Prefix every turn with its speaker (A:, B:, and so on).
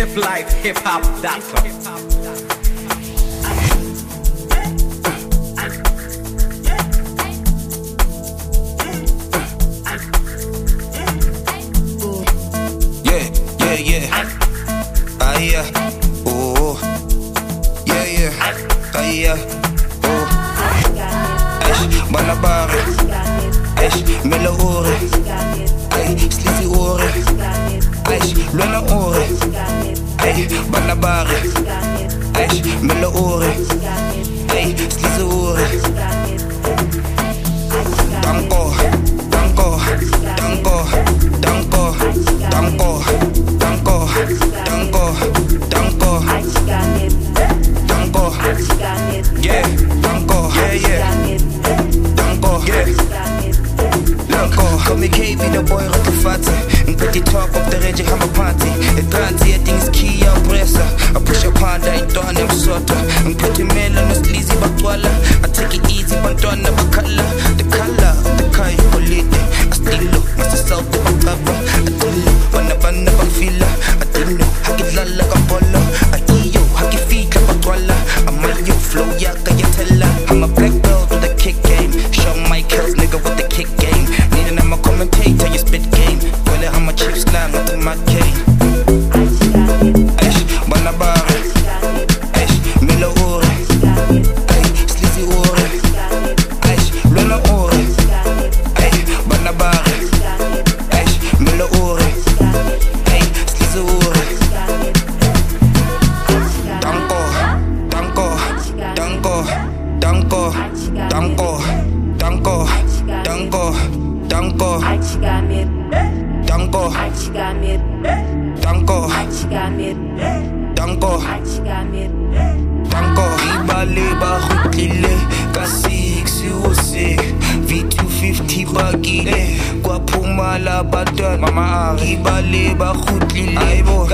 A: hiplifehiphop.com.
B: Oh, yeah, oh. Eish, banabare. Eish, mele ore. Ay, slisi ore. Eish, lwana ore. Ay, banabare. Eish, mele ore. Ay, slisi ore. Danko, danko, danko, danko, danko, danko, danko, danko, danko, yeah, danko, yeah, danko, yeah, danko. Call me KB, the boy Rotufati. And put the top of the range, I'm a party. The transi, I think is key, I press her. I push a panda, I don't have sota. And put the melon, no sleazy, but I take it easy, but don't have a color. The color of the kai, polite. I still look, must have south of a cover. I still look, banana, fila. I still know, I get la like a bolo. I eat you, I get feet like a twala. I might you flow, yeah, can you tell her? I'm a black belt with a kick game. Show my kills, nigga, with the kick game. Needing I'm a commentator, you spit game. Well, how my chips slam with the mad cane. Eish, banabare. Eish, milo ore. Ay, slizzy ore. Eish, luna ore. Ay, banabare. Eish, milo ore. Ay, slizzy ore. Danko, danko, danko, danko, danko, danko, danko, danko, danko, danko, danko, danko. Ibale ba khutlile ka 6 use V250 bakile kwa phumala button mama ibale ba khutlile ayibo